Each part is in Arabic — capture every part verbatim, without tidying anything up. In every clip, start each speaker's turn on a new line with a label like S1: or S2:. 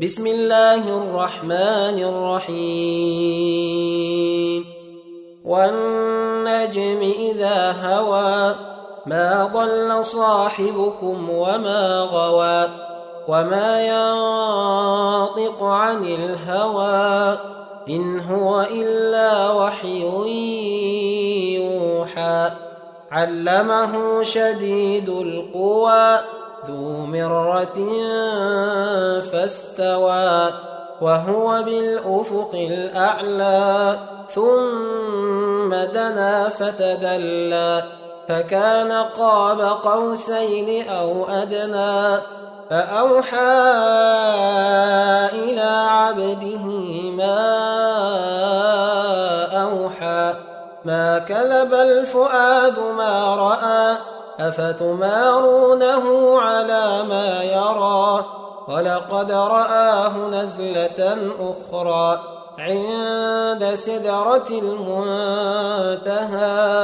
S1: بسم الله الرحمن الرحيم والنجم إذا هوى ما ضل صاحبكم وما غوى وما ينطق عن الهوى إن هو إلا وحي يوحى علمه شديد القوى ذو مرة فاستوى وهو بالأفق الأعلى ثم دنا فتدلى فكان قاب قوسين أو أدنى فأوحى إلى عبده ما أوحى ما كذب الفؤاد ما رأى أفتمارونه على ما يرى ولقد رآه نزلة أخرى عند سدرة المنتهى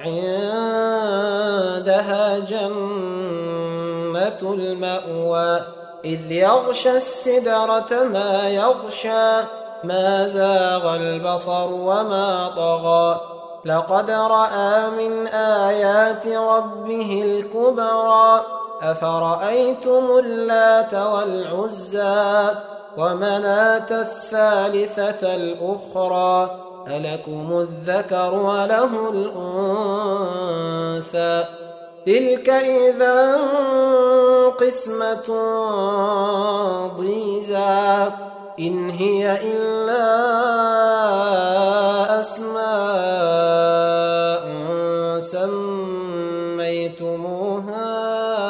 S1: عندها جنة المأوى إذ يغشى السدرة ما يغشى ما زاغ البصر وما طغى لقد رأى من آيات ربه الكبرى أفرأيتم اللات والعزى ومناة الثالثة الأخرى ألكم الذكر وله الأنثى تلك إذا قسمة ضيزى إن هي إلا أسماء سميتموها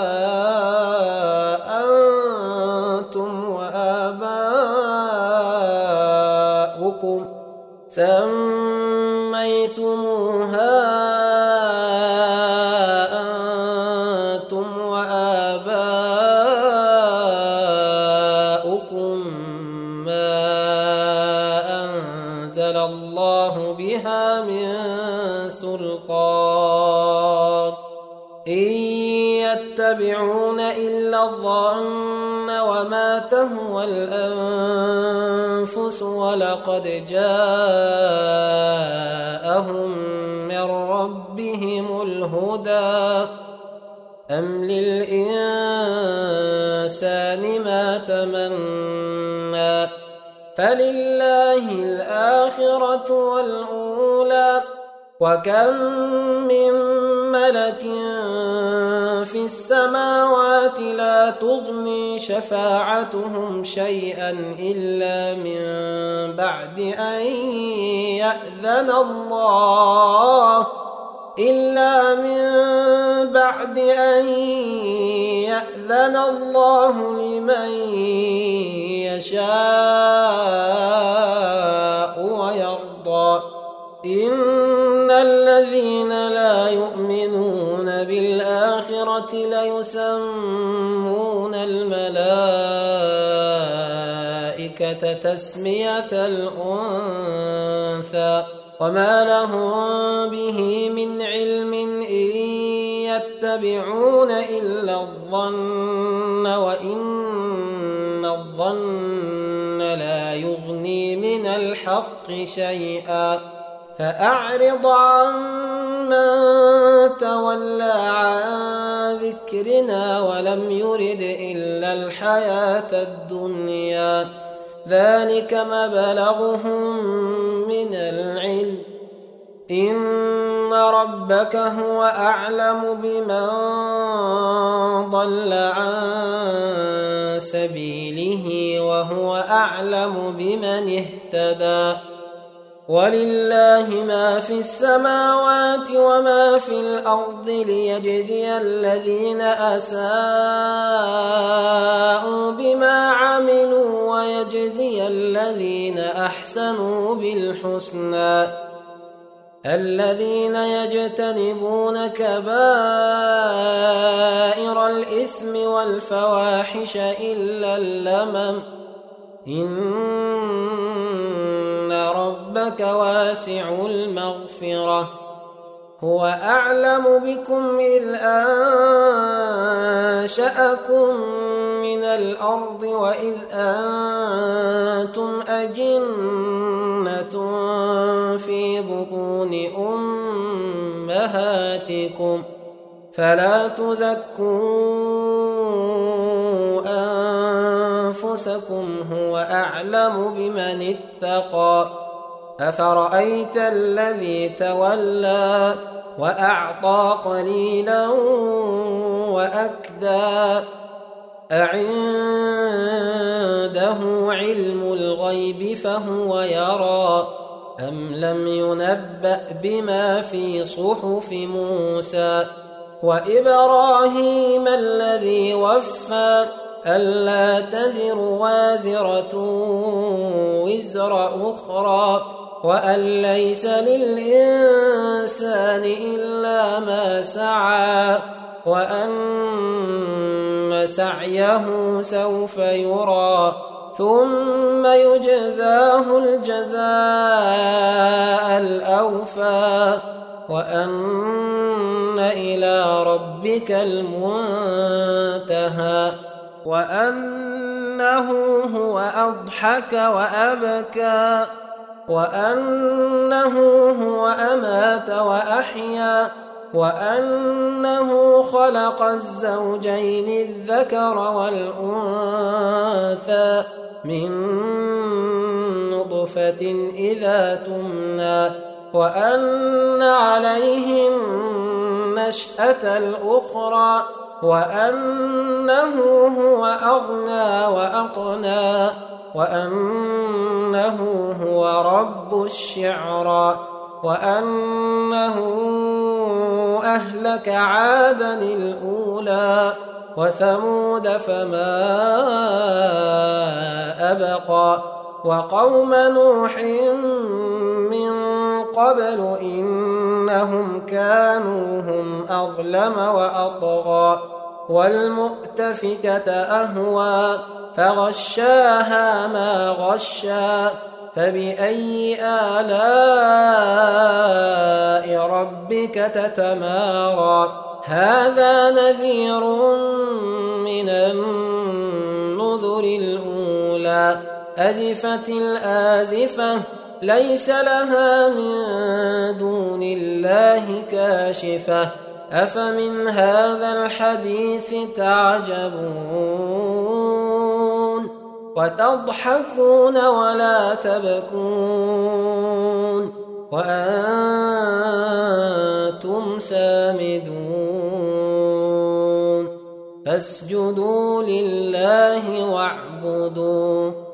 S1: أنتم وآباؤكم سميتموها أنتم وآباؤكم ما أنزل الله بها من سلطان إن يتبعون إلا الظن وما تهوى الأنفس ولقد جاءهم من ربهم الهدى أم للإنسان ما تمنى فلله الآخرة والأولى وكم من ملك في السماوات لا تغني شفاعتهم شيئا إلا من بعد أن يأذن الله إلا من بعد أن يأذن الله لمن يشاء ويرضى إن الذين لا يؤمنون بالآخرة ليسمون الملائكة تسمية الأنثى وما لهم به من علم إن يتبعون إلا الظن وإن الظن لا يغني من الحق شيئا فأعرض عن من تولى عن ذكرنا ولم يرد إلا الحياة الدنيا ذلك مبلغهم من العلم إن ربك هو أعلم بمن ضل عن سبيله وهو أعلم بمن اهتدى ولله ما في السماوات وما في الأرض ليجزي الذين أساءوا بما عملوا ويجزي الذين أحسنوا بالحسنى الذين يجتنبون كبائر الإثم والفواحش إلا اللمم إن ربك واسع المغفرة هو أعلم بكم إذ أنشأكم من الأرض وإذ أنتم أجنة في بطون أمهاتكم فلا تزكوا أنفسكم هو أعلم بمن اتقى أفرأيت الذي تولى وأعطى قليلا وأكدى أعنده علم الغيب فهو يرى أم لم ينبأ بما في صحف موسى وإبراهيم الذي وفى ألا تزر وازرة وزر أخرى وأن ليس للإنسان إلا ما سعى وأن سعيه سوف يرى ثم يجزاه الجزاء الأوفى وأن إلى ربك المنتهى وأنه هو أضحك وأبكى وأنه هو أمات وأحيا وأنه خلق الزوجين الذكر والأنثى من نطفة إذا تمنى وأن عليه النشأة الأخرى وأنه هو أغنى وأقنى وأنه هو رب الشعرى وأنه أهلك عادا الأولى وثمود فما أبقى وقوم نوح من قبل إنهم كانوا هم أظلم وأطغى والمؤتفكة أهوى فغشاها ما غشى فبأي آلاء ربك تتمارى هذا نذير من النذر الأولى أزفت الآزفة ليس لها من دون الله كاشفة أفمن هذا الحديث تعجبون وتضحكون ولا تبكون وأنتم سامدون فاسجدوا لله واعبدوا